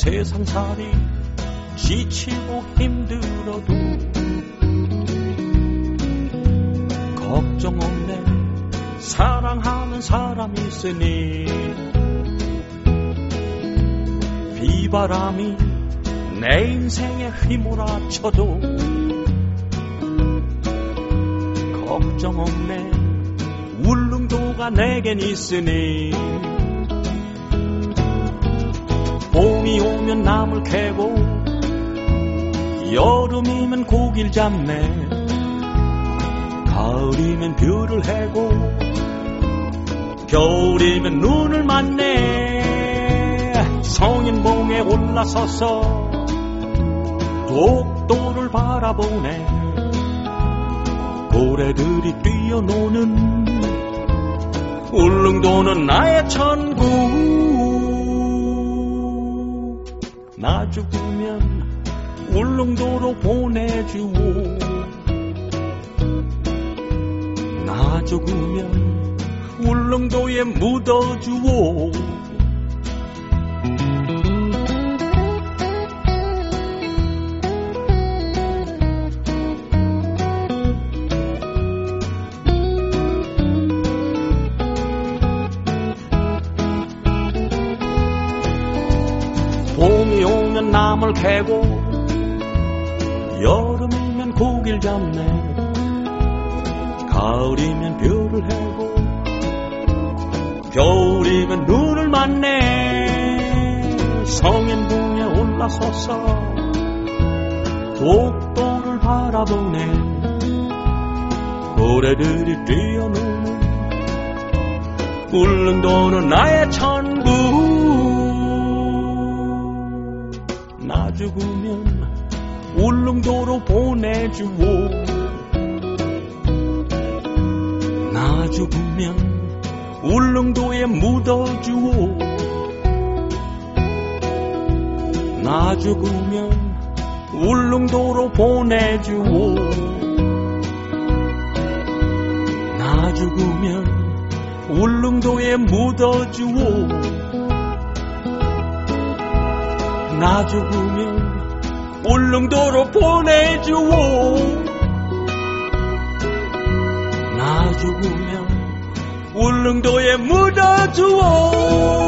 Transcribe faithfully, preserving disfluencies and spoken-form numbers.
세상살이 지치고 힘들어도 걱정 없네. 사랑하는 사람이 있으니 비바람이 내 인생에 휘몰아쳐도 걱정 없네. 울릉도가 내겐 있으니 봄이 오면 나물 캐고 여름이면 고기를 잡네. 가을이면 뷰를 해고 겨울이면 눈을 맞네. 성인봉에 올라서서 독도를 바라보네. 고래들이 뛰어노는 울릉도는 나의 천국. 나 죽으면 울릉도로 보내주오. 나 죽으면 울릉도에 묻어주오. 봄이 오면 나물 캐고 여름이면 고기를 잡네. 가을이면 뷰를 해고 겨울이면 눈을 맞네. 성인봉에 올라서서 독도를 바라보네. 고래들이 뛰어노는 울릉도는 나의 천국. 나 죽으면 울릉도로 보내주오. 나 죽으면 울릉도에 묻어주오. 나 죽으면 울릉도로 보내주오. 나 죽으면 울릉도에 묻어주오. 나 죽으면 울릉도로 보내주오. 나 죽으면 울릉도에 묻어주오.